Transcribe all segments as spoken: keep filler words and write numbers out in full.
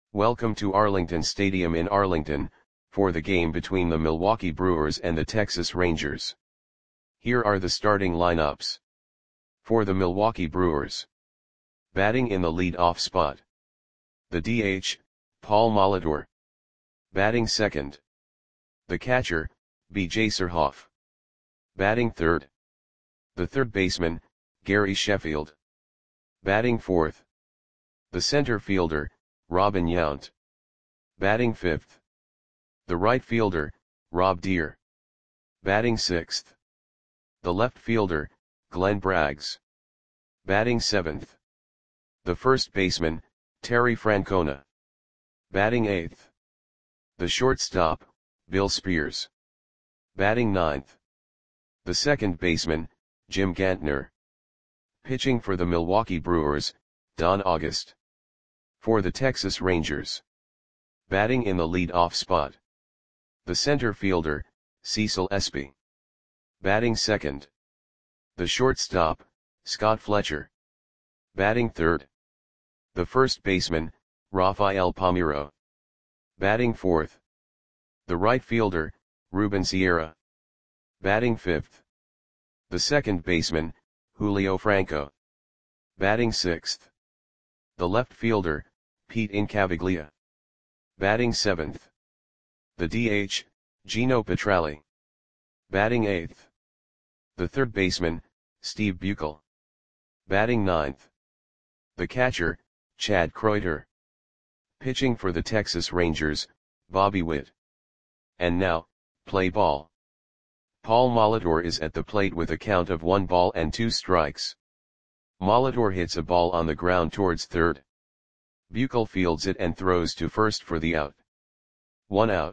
Welcome to Arlington Stadium in Arlington, for the game between the Milwaukee Brewers and the Texas Rangers. Here are the starting lineups. For the Milwaukee Brewers. Batting in the lead-off spot. The D H, Paul Molitor. Batting second. The catcher, B J Surhoff. Batting third. The third baseman, Gary Sheffield. Batting fourth. The center fielder, Robin Yount. Batting fifth. The right fielder, Rob Deer. Batting sixth. The left fielder, Glenn Braggs. Batting seventh. The first baseman, Terry Francona. Batting eighth. The shortstop, Bill Spears. Batting ninth. The second baseman, Jim Gantner. Pitching for the Milwaukee Brewers, Don August. For the Texas Rangers. Batting in the lead-off spot. The center fielder, Cecil Espy. Batting second. The shortstop, Scott Fletcher. Batting third. The first baseman, Rafael Palmeiro. Batting fourth. The right fielder, Ruben Sierra. Batting fifth. The second baseman, Julio Franco. Batting sixth. The left fielder, Pete Incaviglia. Batting seventh. The D H, Gino Petralli. Batting eighth. The third baseman, Steve Buechel. Batting ninth. The catcher, Chad Kreuter. Pitching for the Texas Rangers, Bobby Witt. And now, play ball. Paul Molitor is at the plate with a count of one ball and two strikes. Molitor hits a ball on the ground towards third. Buechel fields it and throws to first for the out. One out.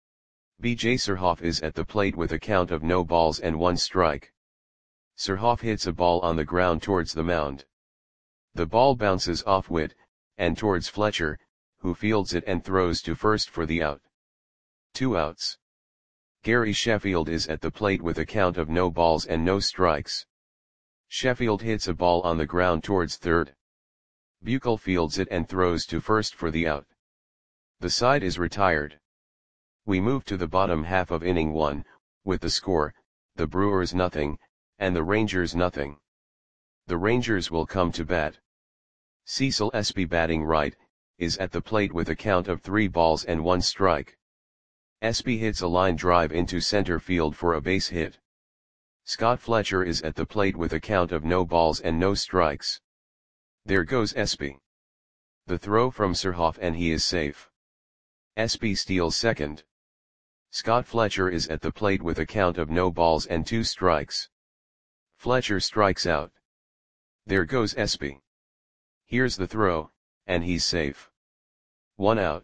B J Surhoff is at the plate with a count of no balls and one strike. Surhoff hits a ball on the ground towards the mound. The ball bounces off Witt, and towards Fletcher, who fields it and throws to first for the out. Two outs. Gary Sheffield is at the plate with a count of no balls and no strikes. Sheffield hits a ball on the ground towards third. Buechel fields it and throws to first for the out. The side is retired. We move to the bottom half of inning one, with the score, the Brewers nothing, and the Rangers nothing. The Rangers will come to bat. Cecil Espy, batting right, is at the plate with a count of three balls and one strike. Espy hits a line drive into center field for a base hit. Scott Fletcher is at the plate with a count of no balls and no strikes. There goes Espy. The throw from Surhoff and he is safe. Espy steals second. Scott Fletcher is at the plate with a count of no balls and two strikes. Fletcher strikes out. There goes Espy. Here's the throw, and he's safe. One out.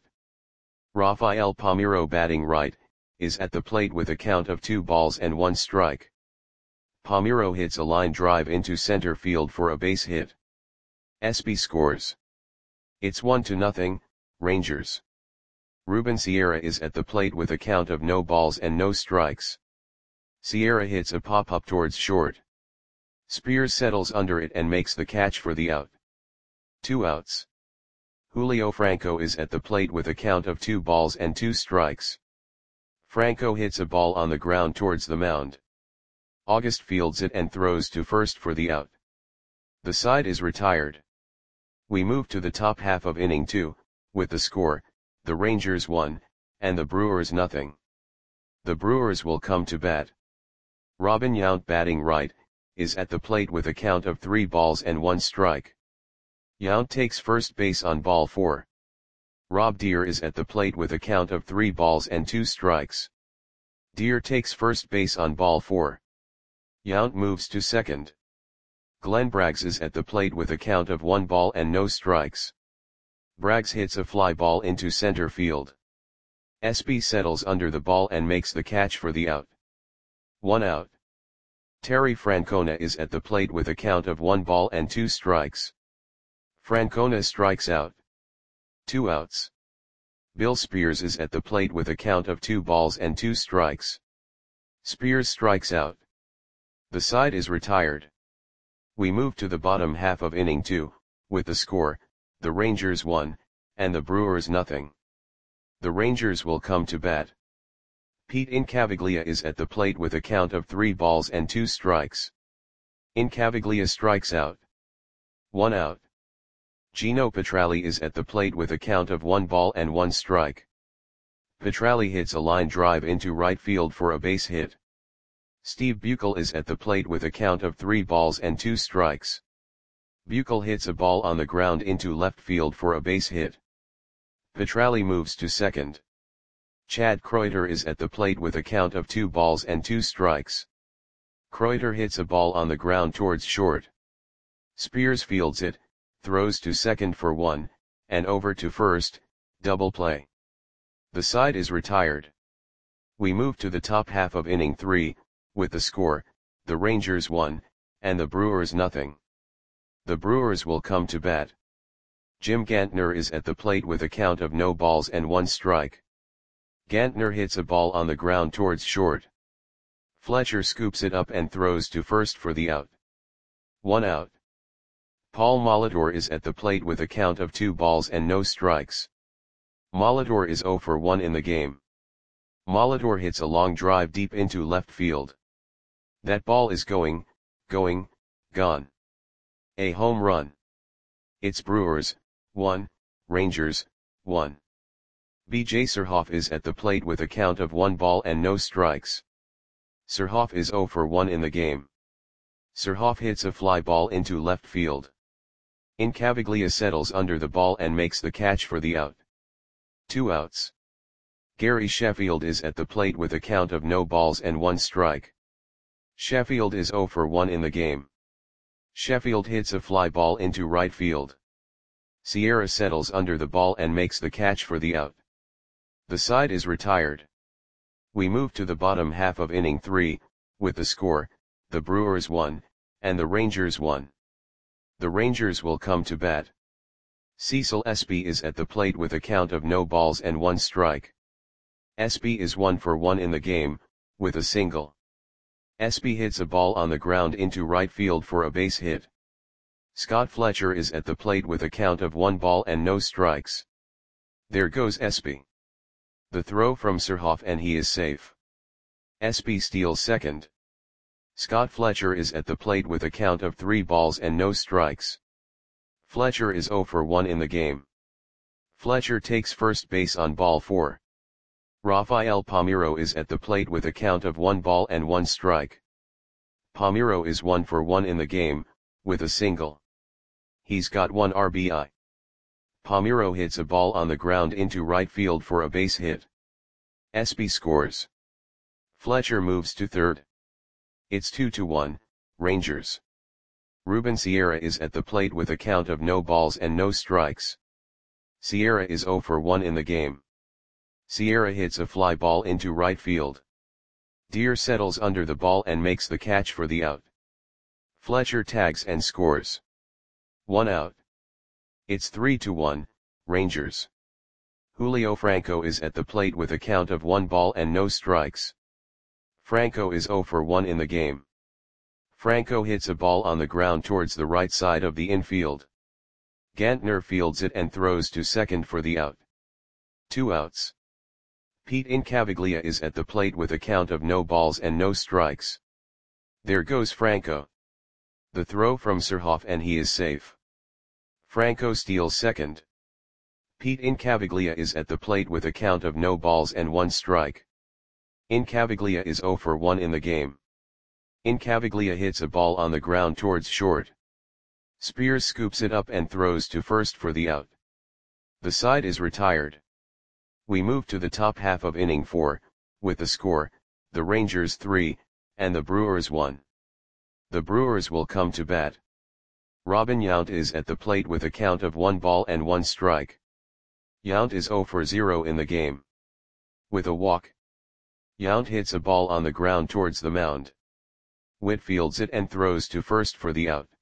Rafael Palmeiro, batting right, is at the plate with a count of two balls and one strike. Palmeiro hits a line drive into center field for a base hit. Espy scores. It's one to nothing, Rangers. Ruben Sierra is at the plate with a count of no balls and no strikes. Sierra hits a pop-up towards short. Spears settles under it and makes the catch for the out. Two outs. Julio Franco is at the plate with a count of two balls and two strikes. Franco hits a ball on the ground towards the mound. August fields it and throws to first for the out. The side is retired. We move to the top half of inning two, with the score, the Rangers one, and the Brewers nothing. The Brewers will come to bat. Robin Yount, batting right, is at the plate with a count of three balls and one strike. Yount takes first base on ball four. Rob Deer is at the plate with a count of three balls and two strikes. Deer takes first base on ball four. Yount moves to second. Glenn Braggs is at the plate with a count of one ball and no strikes. Braggs hits a fly ball into center field. Espy settles under the ball and makes the catch for the out. One out. Terry Francona is at the plate with a count of one ball and two strikes. Francona strikes out. Two outs. Bill Spears is at the plate with a count of two balls and two strikes. Spears strikes out. The side is retired. We move to the bottom half of inning two, with the score, the Rangers one, and the Brewers nothing. The Rangers will come to bat. Pete Incaviglia is at the plate with a count of three balls and two strikes. Incaviglia strikes out. One out. Gino Petralli is at the plate with a count of one ball and one strike. Petralli hits a line drive into right field for a base hit. Steve Buechel is at the plate with a count of three balls and two strikes. Buechel hits a ball on the ground into left field for a base hit. Petralli moves to second. Chad Kreuter is at the plate with a count of two balls and two strikes. Kreuter hits a ball on the ground towards short. Spears fields it, throws to second for one, and over to first, double play. The side is retired. We move to the top half of inning three, with the score, the Rangers one, and the Brewers nothing. The Brewers will come to bat. Jim Gantner is at the plate with a count of no balls and one strike. Gantner hits a ball on the ground towards short. Fletcher scoops it up and throws to first for the out. One out. Paul Molitor is at the plate with a count of two balls and no strikes. Molitor is zero for one in the game. Molitor hits a long drive deep into left field. That ball is going, going, gone. A home run. It's Brewers, one, Rangers, one. B J Surhoff is at the plate with a count of one ball and no strikes. Surhoff is zero for one in the game. Surhoff hits a fly ball into left field. Incaviglia settles under the ball and makes the catch for the out. Two outs. Gary Sheffield is at the plate with a count of no balls and one strike. Sheffield is zero for one in the game. Sheffield hits a fly ball into right field. Sierra settles under the ball and makes the catch for the out. The side is retired. We move to the bottom half of inning three, with the score, the Brewers one, and the Rangers one. The Rangers will come to bat. Cecil Espy is at the plate with a count of no balls and one strike. Espy is one for one in the game, with a single. Espy hits a ball on the ground into right field for a base hit. Scott Fletcher is at the plate with a count of one ball and no strikes. There goes Espy. The throw from Surhoff and he is safe. Espy steals second. Scott Fletcher is at the plate with a count of three balls and no strikes. Fletcher is zero for one in the game. Fletcher takes first base on ball four. Rafael Palmeiro is at the plate with a count of one ball and one strike. Palmeiro is one for one in the game, with a single. He's got one R B I. Palmeiro hits a ball on the ground into right field for a base hit. Espy scores. Fletcher moves to third. It's two to one, Rangers. Ruben Sierra is at the plate with a count of no balls and no strikes. Sierra is zero for one in the game. Sierra hits a fly ball into right field. Deer settles under the ball and makes the catch for the out. Fletcher tags and scores. One out. It's three to one, Rangers. Julio Franco is at the plate with a count of one ball and no strikes. Franco is zero for one in the game. Franco hits a ball on the ground towards the right side of the infield. Gantner fields it and throws to second for the out. Two outs. Pete Incaviglia is at the plate with a count of no balls and no strikes. There goes Franco. The throw from Surhoff and he is safe. Franco steals second. Pete Incaviglia is at the plate with a count of no balls and one strike. Incaviglia is zero for one in the game. Incaviglia hits a ball on the ground towards short. Spears scoops it up and throws to first for the out. The side is retired. We move to the top half of inning four, with the score, the Rangers three, and the Brewers one. The Brewers will come to bat. Robin Yount is at the plate with a count of one ball and one strike. Yount is zero for zero in the game. With a walk. Yount hits a ball on the ground towards the mound. Witt fields it and throws to first for the out.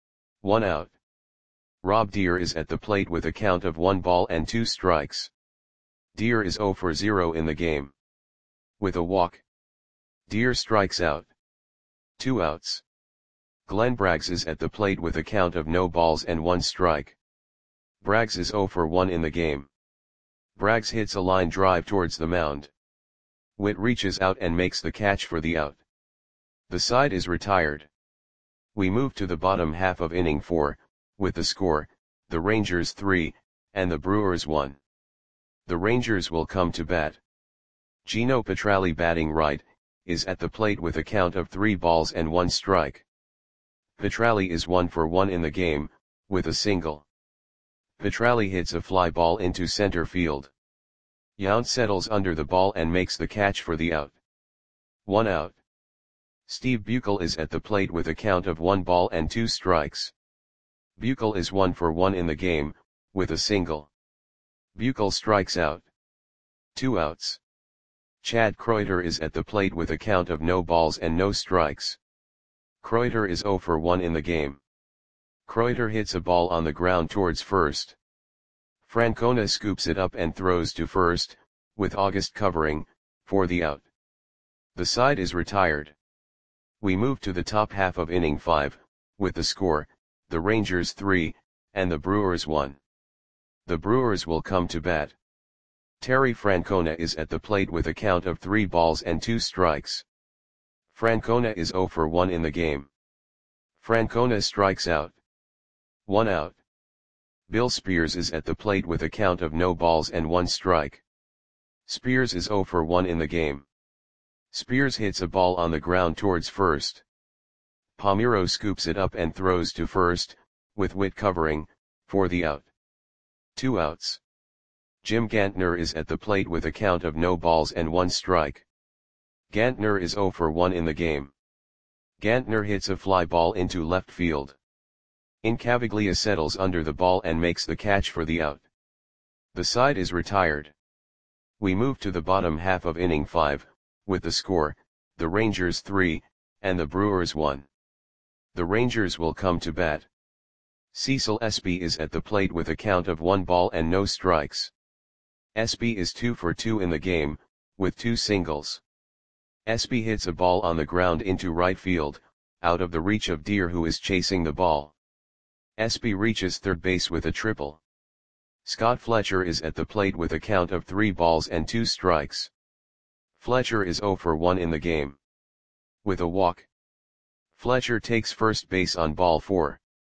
One out. Rob Deer is at the plate with a count of one ball and two strikes. Deer is zero for zero in the game. With a walk. Deer strikes out. Two outs. Glenn Braggs is at the plate with a count of no balls and one strike. Braggs is zero for one in the game. Braggs hits a line drive towards the mound. Witt reaches out and makes the catch for the out. The side is retired. We move to the bottom half of inning four, with the score, the Rangers three, and the Brewers one. The Rangers will come to bat. Gino Petralli, batting right, is at the plate with a count of three balls and one strike. Petralli is one for one in the game, with a single. Petralli hits a fly ball into center field. Yount settles under the ball and makes the catch for the out. One out. Steve Buechele is at the plate with a count of one ball and two strikes. Buechele is one for one in the game, with a single. Buechele strikes out. Two outs. Chad Kreuter is at the plate with a count of no balls and no strikes. Kreuter is zero for one in the game. Kreuter hits a ball on the ground towards first. Francona scoops it up and throws to first, with August covering, for the out. The side is retired. We move to the top half of inning five, with the score, the Rangers three, and the Brewers one. The Brewers will come to bat. Terry Francona is at the plate with a count of three balls and two strikes. Francona is zero for one in the game. Francona strikes out. One out. Bill Spears is at the plate with a count of no balls and one strike. Spears is zero for one in the game. Spears hits a ball on the ground towards first. Palmeiro scoops it up and throws to first, with Witt covering, for the out. Two outs. Jim Gantner is at the plate with a count of no balls and one strike. Gantner is zero for one in the game. Gantner hits a fly ball into left field. Incaviglia settles under the ball and makes the catch for the out. The side is retired. We move to the bottom half of inning five, with the score, the Rangers three, and the Brewers one. The Rangers will come to bat. Cecil Espy is at the plate with a count of one ball and no strikes. Espy is two for two in the game, with two singles. Espy hits a ball on the ground into right field, out of the reach of Deer, who is chasing the ball. Espy reaches third base with a triple. Scott Fletcher is at the plate with a count of three balls and two strikes. Fletcher is zero for one in the game. With a walk. Fletcher takes first base on ball four.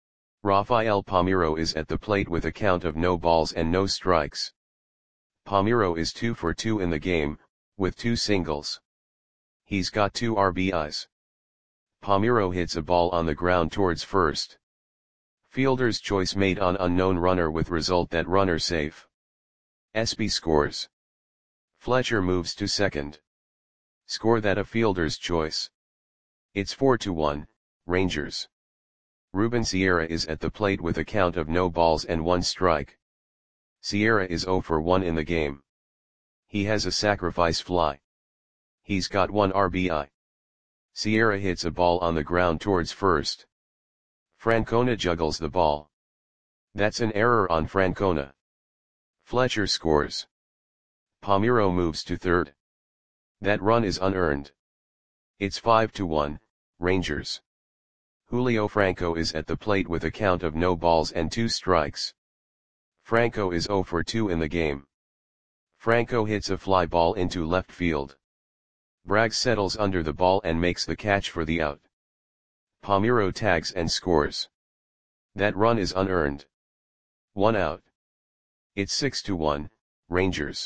Rafael Palmeiro is at the plate with a count of no balls and no strikes. Palmeiro is two for two in the game, with two singles. He's got two R B Is. Palmeiro hits a ball on the ground towards first. Fielder's choice made on unknown runner with result that runner safe. Espy scores. Fletcher moves to second. Score that a fielder's choice. It's four to one, Rangers. Ruben Sierra is at the plate with a count of no balls and one strike. Sierra is zero for one in the game. He has a sacrifice fly. He's got one R B I. Sierra hits a ball on the ground towards first. Francona juggles the ball. That's an error on Francona. Fletcher scores. Palmeiro moves to third. That run is unearned. It's five to one, Rangers. Julio Franco is at the plate with a count of no balls and two strikes. Franco is zero for two in the game. Franco hits a fly ball into left field. Braggs settles under the ball and makes the catch for the out. Palmeiro tags and scores. That run is unearned. One out. It's six to one, Rangers.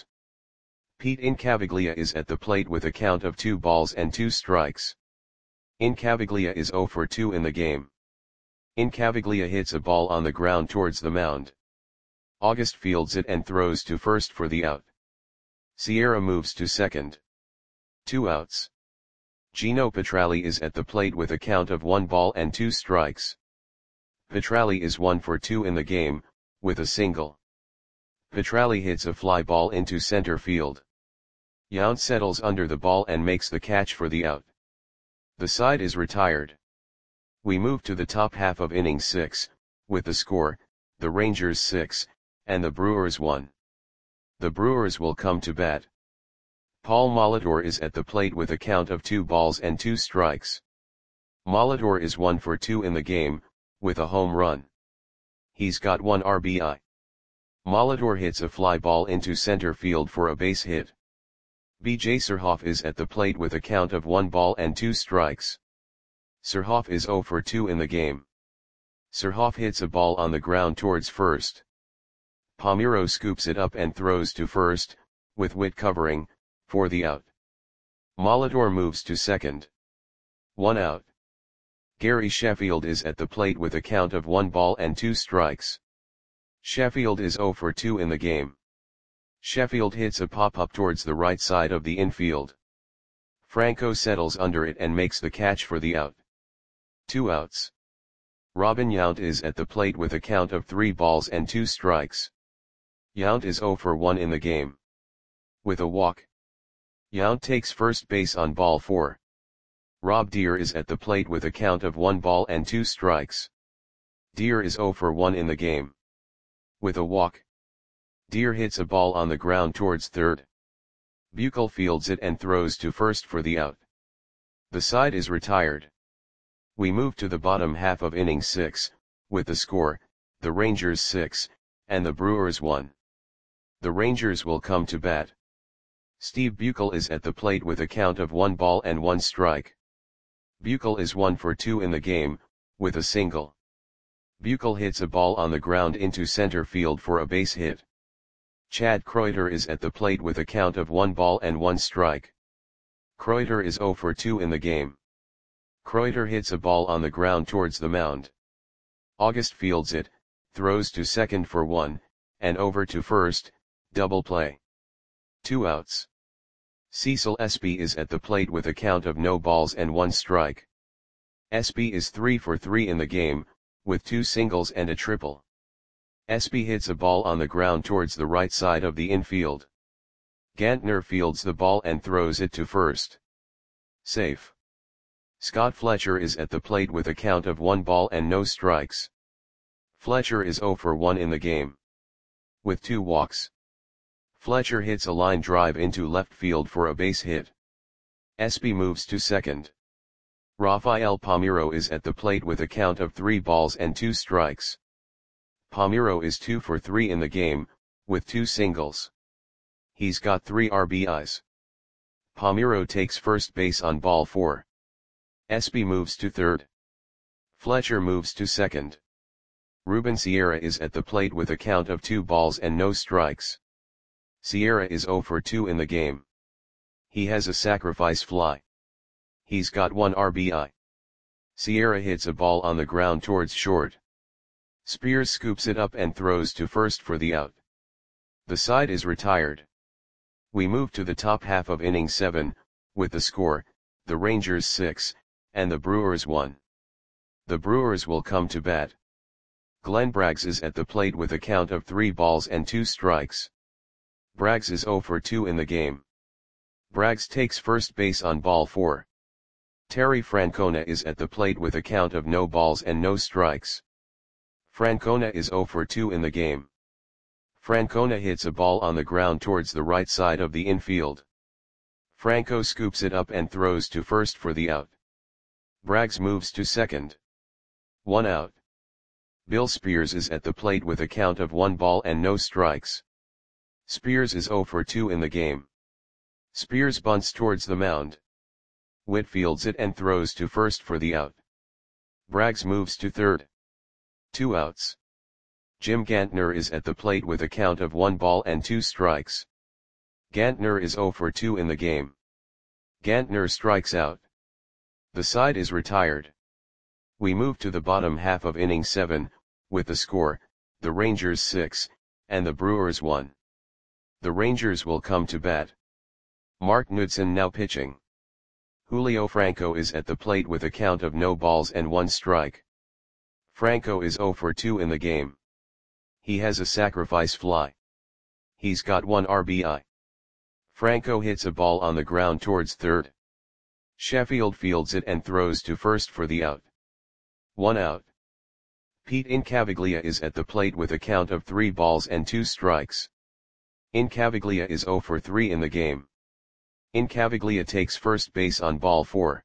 Pete Incaviglia is at the plate with a count of two balls and two strikes. Incaviglia is zero for two in the game. Incaviglia hits a ball on the ground towards the mound. August fields it and throws to first for the out. Sierra moves to second. Two outs. Gino Petralli is at the plate with a count of one ball and two strikes. Petralli is one for two in the game, with a single. Petralli hits a fly ball into center field. Yount settles under the ball and makes the catch for the out. The side is retired. We move to the top half of inning six, with the score, the Rangers six, and the Brewers one. The Brewers will come to bat. Paul Molitor is at the plate with a count of two balls and two strikes. Molitor is one for two in the game, with a home run. He's got one R B I. Molitor hits a fly ball into center field for a base hit. B J Surhoff is at the plate with a count of one ball and two strikes. Surhoff is zero for two in the game. Surhoff hits a ball on the ground towards first. Palmeiro scoops it up and throws to first, with Witt covering, for the out. Molitor moves to second. One out. Gary Sheffield is at the plate with a count of one ball and two strikes. Sheffield is zero for two in the game. Sheffield hits a pop-up towards the right side of the infield. Franco settles under it and makes the catch for the out. Two outs. Robin Yount is at the plate with a count of three balls and two strikes. Yount is zero for one in the game. With a walk. Yount takes first base on ball four. Rob Deer is at the plate with a count of one ball and two strikes. Deer is zero for one in the game. With a walk. Deer hits a ball on the ground towards third. Buechel fields it and throws to first for the out. The side is retired. We move to the bottom half of inning six, with the score, the Rangers six, and the Brewers one. The Rangers will come to bat. Steve Buechel is at the plate with a count of one ball and one strike. Buechel is one for two in the game, with a single. Buechel hits a ball on the ground into center field for a base hit. Chad Kreuter is at the plate with a count of one ball and one strike. Kreuter is zero for two in the game. Kreuter hits a ball on the ground towards the mound. August fields it, throws to second for one, and over to first, double play. Two outs. Cecil Espy is at the plate with a count of no balls and one strike. Espy is three for three in the game, with two singles and a triple. Espy hits a ball on the ground towards the right side of the infield. Gantner fields the ball and throws it to first. Safe. Scott Fletcher is at the plate with a count of one ball and no strikes. Fletcher is zero for one in the game. With two walks. Fletcher hits a line drive into left field for a base hit. Espy moves to second. Rafael Palmeiro is at the plate with a count of three balls and two strikes. Palmeiro is two for three in the game, with two singles. He's got three R B Is. Palmeiro takes first base on ball four. Espy moves to third. Fletcher moves to second. Ruben Sierra is at the plate with a count of two balls and no strikes. Sierra is zero for two in the game. He has a sacrifice fly. He's got one R B I. Sierra hits a ball on the ground towards short. Spears scoops it up and throws to first for the out. The side is retired. We move to the top half of inning seven, with the score, the Rangers six, and the Brewers one. The Brewers will come to bat. Glenn Braggs is at the plate with a count of three balls and two strikes. Braggs is zero for two in the game. Braggs takes first base on ball four. Terry Francona is at the plate with a count of no balls and no strikes. Francona is zero for two in the game. Francona hits a ball on the ground towards the right side of the infield. Franco scoops it up and throws to first for the out. Braggs moves to second. One out. Bill Spears is at the plate with a count of one ball and no strikes. Spears is zero for two in the game. Spears bunts towards the mound. Witt fields it and throws to first for the out. Braggs moves to third. Two outs. Jim Gantner is at the plate with a count of one ball and two strikes. Gantner is zero for two in the game. Gantner strikes out. The side is retired. We move to the bottom half of inning seven, with the score, the Rangers six, and the Brewers one. The Rangers will come to bat. Mark Knudsen now pitching. Julio Franco is at the plate with a count of no balls and one strike. Franco is zero for two in the game. He has a sacrifice fly. He's got one R B I. Franco hits a ball on the ground towards third. Sheffield fields it and throws to first for the out. One out. Pete Incaviglia is at the plate with a count of three balls and two strikes. Incaviglia is zero for three in the game. Incaviglia takes first base on ball four.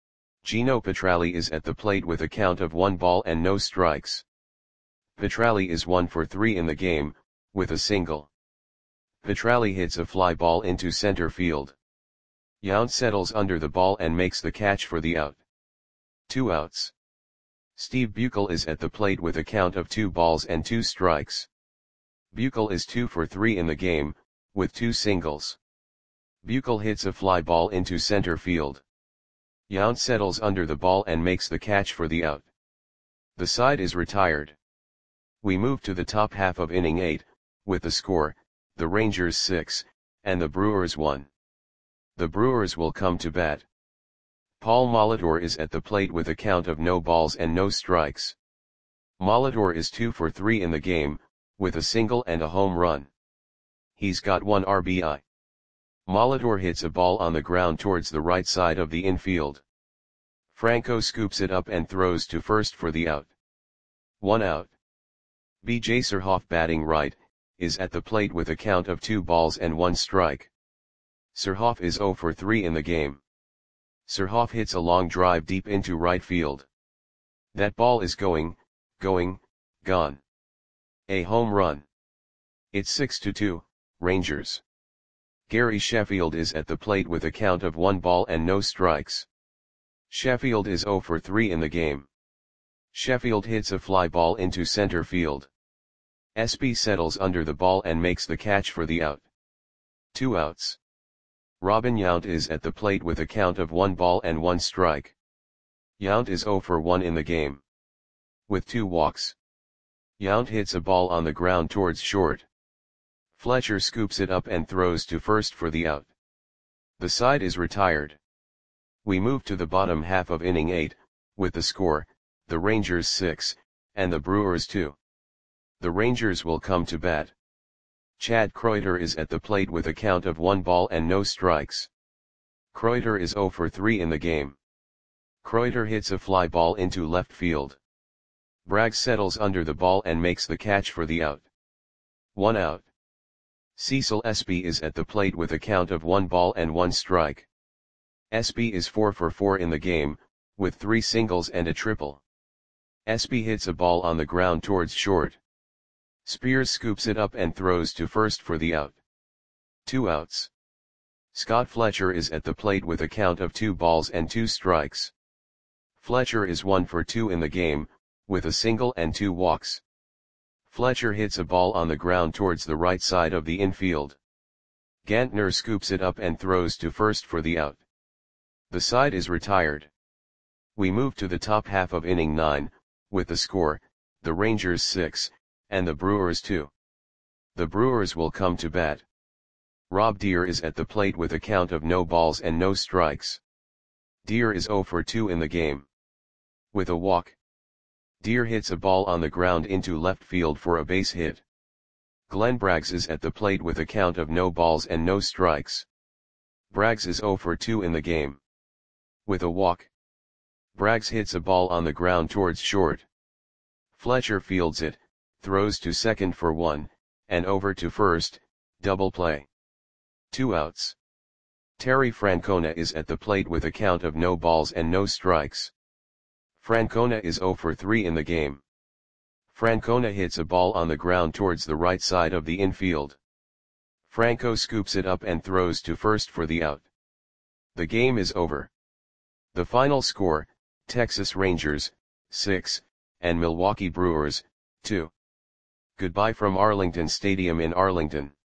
Gino Petralli is at the plate with a count of one ball and no strikes. Petralli is one for three in the game, with a single. Petralli hits a fly ball into center field. Yount settles under the ball and makes the catch for the out. Two outs. Steve Buechel is at the plate with a count of two balls and two strikes. Buechel is two for three in the game, with two singles. Buechel hits a fly ball into center field. Yount settles under the ball and makes the catch for the out. The side is retired. We move to the top half of inning eight, with the score, the Rangers six, and the Brewers one. The Brewers will come to bat. Paul Molitor is at the plate with a count of no balls and no strikes. Molitor is two for three in the game, with a single and a home run. He's got one R B I. Molitor hits a ball on the ground towards the right side of the infield. Franco scoops it up and throws to first for the out. One out. B J Surhoff, batting right, is at the plate with a count of two balls and one strike. Surhoff is zero for three in the game. Surhoff hits a long drive deep into right field. That ball is going, going, gone. A home run. It's six to two, Rangers. Gary Sheffield is at the plate with a count of one ball and no strikes. Sheffield is zero for three in the game. Sheffield hits a fly ball into center field. S B settles under the ball and makes the catch for the out. Two outs. Robin Yount is at the plate with a count of one ball and one strike. Yount is zero for one in the game. With two walks. Yount hits a ball on the ground towards short. Fletcher scoops it up and throws to first for the out. The side is retired. We move to the bottom half of inning eight, with the score, the Rangers six, and the Brewers two. The Rangers will come to bat. Chad Kreuter is at the plate with a count of one ball and no strikes. Kreuter is zero for three in the game. Kreuter hits a fly ball into left field. Bragg settles under the ball and makes the catch for the out. One out. Cecil Espy is at the plate with a count of one ball and one strike. Espy is four for four in the game, with three singles and a triple. Espy hits a ball on the ground towards short. Spears scoops it up and throws to first for the out. Two outs. Scott Fletcher is at the plate with a count of two balls and two strikes. Fletcher is one for two in the game, with a single and two walks. Fletcher hits a ball on the ground towards the right side of the infield. Gantner scoops it up and throws to first for the out. The side is retired. We move to the top half of inning nine, with the score, the Rangers six, and the Brewers two. The Brewers will come to bat. Rob Deer is at the plate with a count of no balls and no strikes. Deer is zero for two in the game. With a walk. Deer hits a ball on the ground into left field for a base hit. Glenn Braggs is at the plate with a count of no balls and no strikes. Braggs is zero for two in the game. With a walk. Braggs hits a ball on the ground towards short. Fletcher fields it, throws to second for one, and over to first, double play. Two outs. Terry Francona is at the plate with a count of no balls and no strikes. Francona is zero for three in the game. Francona hits a ball on the ground towards the right side of the infield. Franco scoops it up and throws to first for the out. The game is over. The final score, Texas Rangers, six, and Milwaukee Brewers, two. Goodbye from Arlington Stadium in Arlington.